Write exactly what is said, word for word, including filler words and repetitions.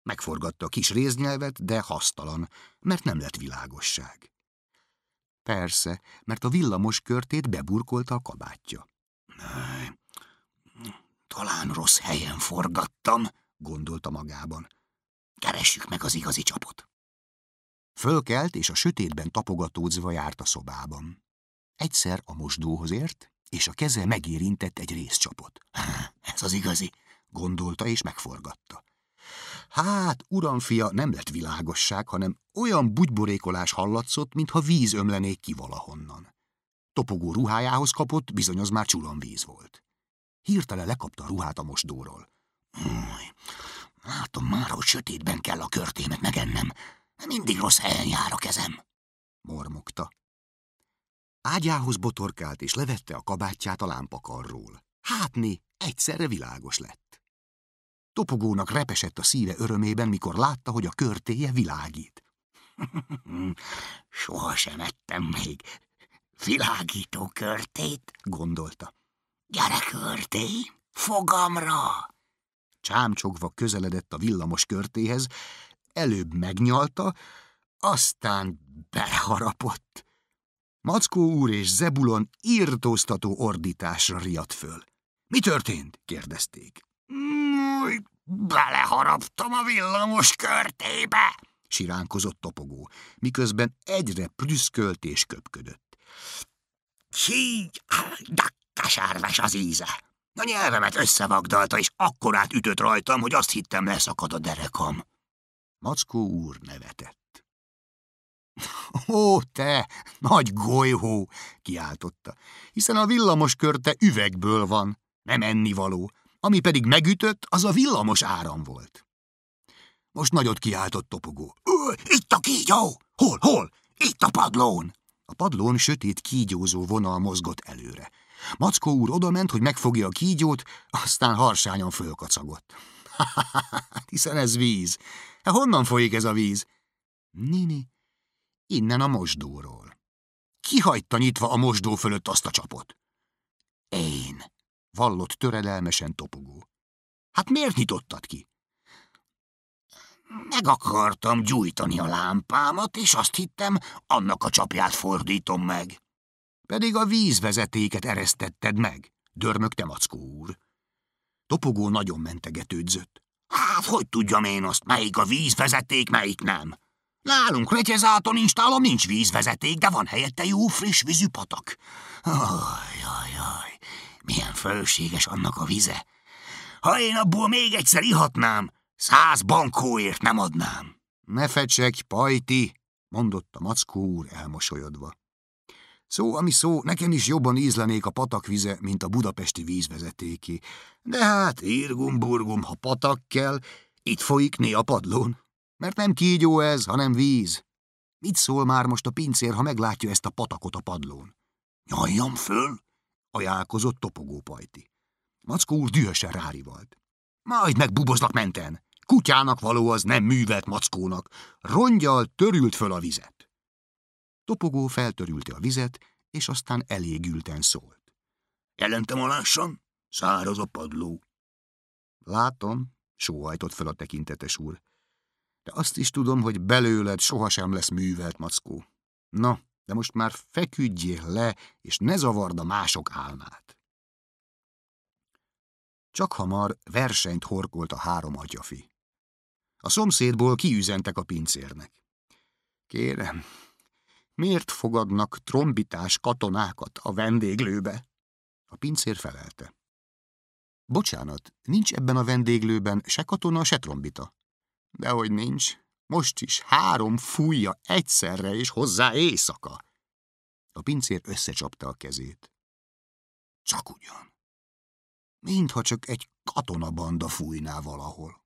Megforgatta a kis réznyelvet, de hasztalan, mert nem lett világosság. Persze, mert a villamos körtét beburkolta a kabátja. Talán rossz helyen forgattam, gondolta magában. Keressük meg az igazi csapot. Fölkelt, és a sötétben tapogatódzva járt a szobában. Egyszer a mosdóhoz ért, és a keze megérintett egy rézcsapot. Ez az igazi, gondolta, és megforgatta. Hát, uramfia, nem lett világosság, hanem olyan bugyborékolás hallatszott, mintha víz ömlenék ki valahonnan. Topogó ruhájához kapott, bizony az már csuromvíz volt. Hirtelen lekapta a ruhát a mosdóról. Látom már, hogy sötétben kell a körtémet megennem. Mindig rossz helyen jár a kezem, mormogta. Ágyához botorkált, és levette a kabátját a lámpakarról. Hátné, egyszerre világos lett. Topogónak repesett a szíve örömében, mikor látta, hogy a körtéje világít. Soha sem ettem még világító körtét, gondolta. Gyere, körtély, fogamra! Csámcsogva közeledett a villamos körtéhez, előbb megnyalta, aztán beleharapott. Mackó úr és Zebulon írtóztató ordításra riadt föl. Mi történt? kérdezték. Beleharaptam a villamos körtébe, siránkozott Topogó, miközben egyre prüszkölt és köpködött. Hí, de kesárves az íze. A nyelvemet összevagdalta, és akkorát ütött rajtam, hogy azt hittem, leszakad a derekam. Mackó úr nevetett. Ó, te, nagy golyhó, kiáltotta, hiszen a villamos körte üvegből van, nem ennivaló, ami pedig megütött, az a villamos áram volt. Most nagyot kiáltott Topogó. Itt a kígyó! Hol, hol? Itt a padlón! A padlón sötét kígyózó vonal mozgott előre. Mackó úr odament, hogy megfogja a kígyót, aztán harsányan fölkacagott. Hiszen ez víz. Honnan folyik ez a víz? Nini, innen a mosdóról. Ki hagyta nyitva a mosdó fölött azt a csapot? Én, vallott töredelmesen Topogó. Hát miért nyitottad ki? Meg akartam gyújtani a lámpámat, és azt hittem, annak a csapját fordítom meg. Pedig a vízvezetéket eresztetted meg, dörmögte Mackó úr. Topogó nagyon mentegetődzött. Hát, hogy tudjam én azt, melyik a vízvezeték, melyik nem? Nálunk Retyezáton instálom nincs vízvezeték, de van helyette jó friss vízű patak. Ajajaj, milyen fölösséges annak a vize. Ha én abból még egyszer ihatnám, száz bankóért nem adnám. Ne fecsegj, pajti, mondotta Mackó úr elmosolyodva. Szó, ami szó, nekem is jobban ízlenék a patakvize, mint a budapesti vízvezetéké. De hát, irgum-burgum, ha patak kell, itt folyik né a padlón. Mert nem kígyó ez, hanem víz. Mit szól már most a pincér, ha meglátja ezt a patakot a padlón? Nyaljam föl, ajánlkozott Topogó pajti. Mackó úr dühösen rárivalt. Majd megbubozlak menten. Kutyának való az, nem művelt Mackónak. Rongyal törült föl a vizet. Topogó feltörülte a vizet, és aztán elégülten szólt. Jelentem alássam, száraz a padló. Látom, sóhajtott fel a tekintetes úr. De azt is tudom, hogy belőled sohasem lesz művelt Mackó. Na, de most már feküdjél le, és ne zavard a mások álmát. Csak hamar versenyt horkolt a három atyafi. A szomszédból kiüzentek a pincérnek. Kérem, miért fogadnak trombitás katonákat a vendéglőbe? A pincér felelte. Bocsánat, nincs ebben a vendéglőben se katona, se trombita. Dehogy nincs, most is három fújja egyszerre, és hozzá éjszaka. A pincér összecsapta a kezét. Csak ugyan. Mintha csak egy katonabanda fújná valahol.